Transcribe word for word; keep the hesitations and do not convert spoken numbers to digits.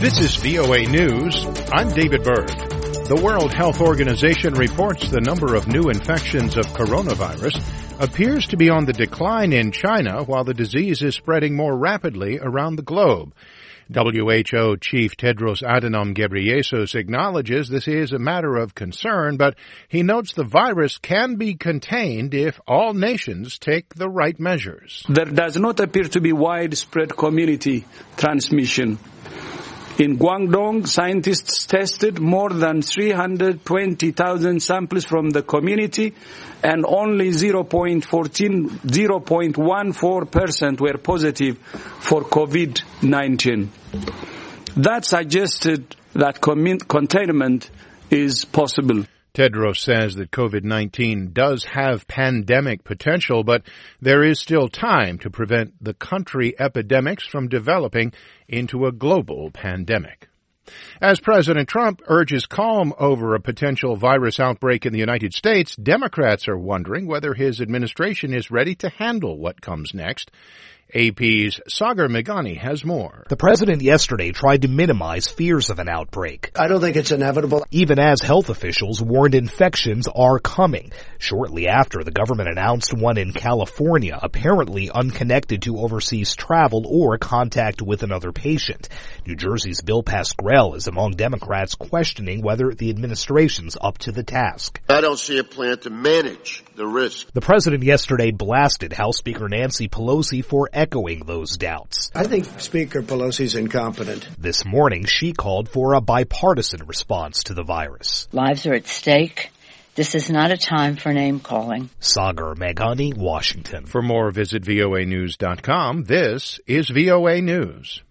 This is V O A News. I'm David Berg. The World Health Organization reports the number of new infections of coronavirus appears to be on the decline in China while the disease is spreading more rapidly around the globe. W H O Chief Tedros Adhanom Ghebreyesus acknowledges this is a matter of concern, but he notes the virus can be contained if all nations take the right measures. There does not appear to be widespread community transmission. In Guangdong, scientists tested more than three hundred twenty thousand samples from the community, and only zero point one four percent were positive for COVID nineteen. That suggested that containment is possible. Tedros says that COVID nineteen does have pandemic potential, but there is still time to prevent the country epidemics from developing into a global pandemic. As President Trump urges calm over a potential virus outbreak in the United States, Democrats are wondering whether his administration is ready to handle what comes next. A P's Sagar Meghani has more. The president yesterday tried to minimize fears of an outbreak. I don't think it's inevitable. Even as health officials warned infections are coming. Shortly after, the government announced one in California, apparently unconnected to overseas travel or contact with another patient. New Jersey's Bill Pascrell is among Democrats questioning whether the administration's up to the task. I don't see a plan to manage the risk. The president yesterday blasted House Speaker Nancy Pelosi for echoing those doubts. I think Speaker Pelosi's incompetent. This morning, she called for a bipartisan response to the virus. Lives are at stake. This is not a time for name-calling. Sagar Meghani, Washington. For more, visit V O A news dot com. This is V O A News.